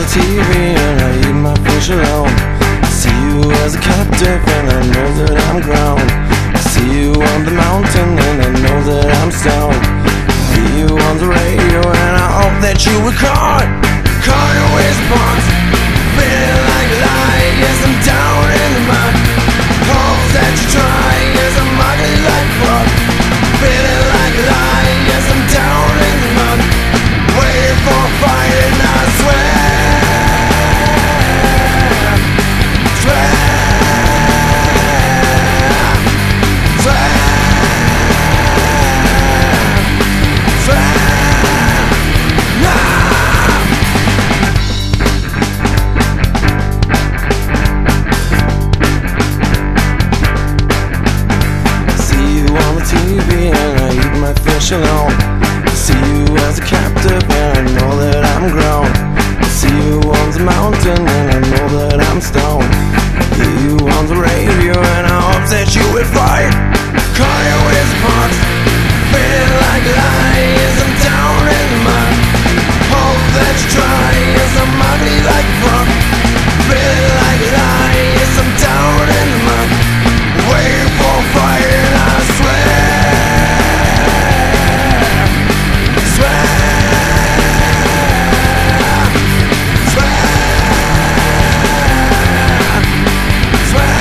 TV and I eat my fish alone. I see you as a captive and I know that I'm grown. I see you on the mountain and I know that I'm stoned. I hear you on the radio and I hope that you were caught your response. Feeling like a lie, yes I'm down in the mud. Hope that you try, yes I'm ugly like fuck. Feeling like a lie, yes I'm down in the mud. Waiting for a fight and I swear, swear, swear, swear, nah. TV and I eat my fish alone. I see you as a captive and I know that I'm grown. I see you on the mountain and I know that I'm stoned. I hear you on the radio and I hope that you will fight. Call your response. Feeling like a lie, yes I'm down in the mud. Hope that you try, yes I'm ugly like fuck. Feeling like a lie, yes I'm down in the mud. Waiting for a fight and I swear, swear, swear, swear,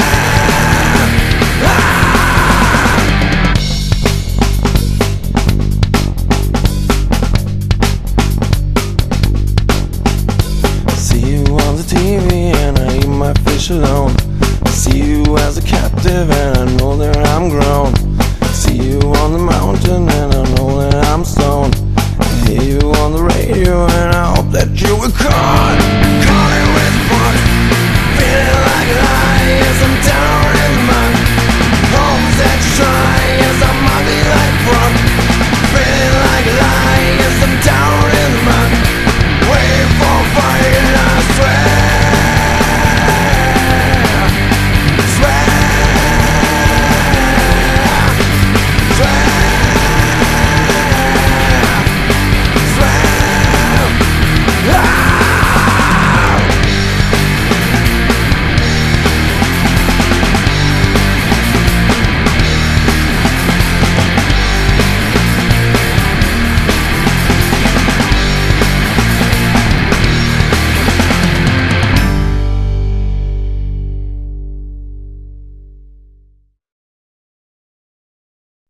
I see you on the TV and I eat my fish alone. I see you as a captive and I know that I'm grown. I see you on the mountain and I know that I'm stoned. I hear you on the radio and I hope that you will come.